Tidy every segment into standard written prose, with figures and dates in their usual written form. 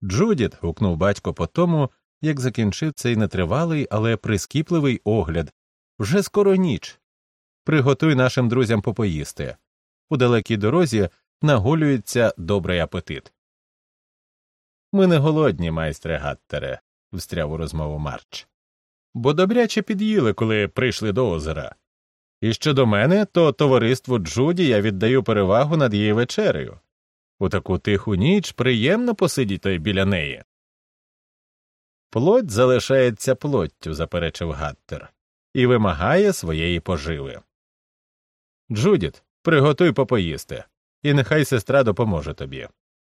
Джудіт, гукнув батько по тому, як закінчив цей нетривалий, але прискіпливий огляд. Вже скоро ніч. Приготуй нашим друзям попоїсти. У далекій дорозі наголюється добрий апетит. Ми не голодні, майстре Гаттере, встряв у розмову Марч. Бо добряче під'їли, коли прийшли до озера. І щодо мене, то товариству Джуді я віддаю перевагу над її вечерею. У таку тиху ніч приємно посидіти біля неї. Плоть залишається плоттю, заперечив Гаттер, і вимагає своєї поживи. Джудіт, приготуй попоїсти, і нехай сестра допоможе тобі.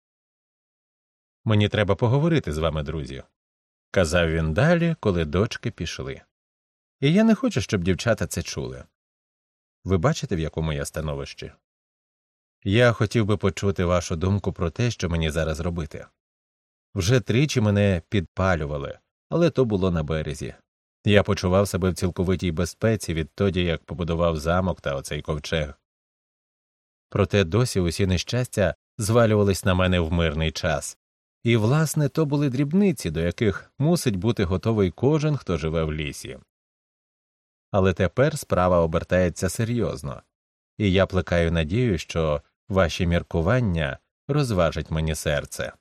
Мені треба поговорити з вами, друзі, казав він далі, коли дочки пішли. І я не хочу, щоб дівчата це чули. Ви бачите, в якому я становищі? Я хотів би почути вашу думку про те, що мені зараз робити. Вже тричі мене підпалювали, але то було на березі. Я почував себе в цілковитій безпеці відтоді, як побудував замок та оцей ковчег. Проте досі усі нещастя звалювались на мене в мирний час. І, власне, то були дрібниці, до яких мусить бути готовий кожен, хто живе в лісі. Але тепер справа обертається серйозно, і я плекаю надію, що ваші міркування розважать мені серце.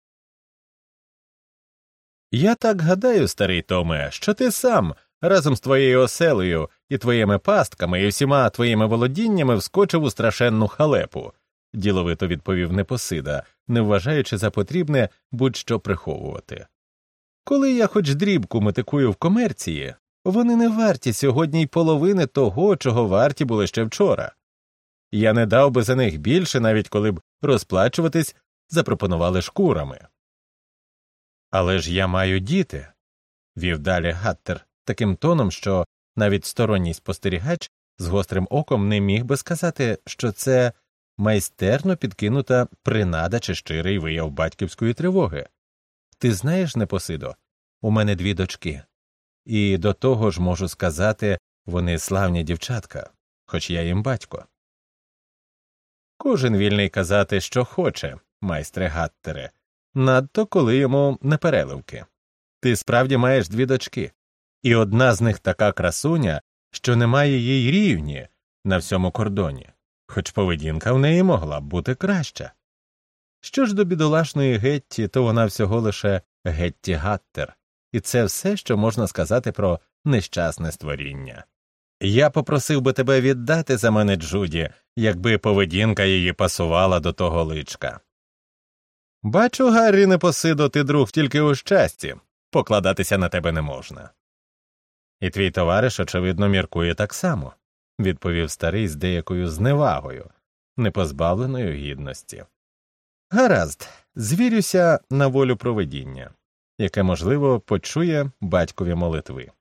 Я так гадаю, старий Томе, що ти сам, разом з твоєю оселею і твоїми пастками і всіма твоїми володіннями вскочив у страшенну халепу, діловито відповів Непосида, не вважаючи за потрібне будь-що приховувати. Коли я хоч дрібку метикую в комерції, вони не варті сьогодні й половини того, чого варті були ще вчора. Я не дав би за них більше, навіть коли б розплачуватись запропонували шкурами. Але ж я маю діти, вів далі Гаттер таким тоном, що навіть сторонній спостерігач з гострим оком не міг би сказати, що це майстерно підкинута принада чи щирий вияв батьківської тривоги. Ти знаєш, Непосидо, у мене 2 дочки. І до того ж можу сказати, вони славні дівчатка, хоч я їм батько. Кожен вільний казати, що хоче, майстре Гаттере, надто коли йому не переливки. Ти справді маєш 2 дочки, і одна з них така красуня, що немає їй рівні на всьому кордоні, хоч поведінка в неї могла б бути краща. Що ж до бідолашної Гетті, то вона всього лише Гетті Гаттер, і це все, що можна сказати про нещасне створіння. Я попросив би тебе віддати за мене Джуді, якби поведінка її пасувала до того личка. Бачу, Гаррі Непосидо, ти друг тільки у щасті, покладатися на тебе не можна. І твій товариш, очевидно, міркує так само, відповів старий з деякою зневагою, непозбавленою гідності. Гаразд, звірюся на волю провидіння, яке, можливо, почує батькові молитви.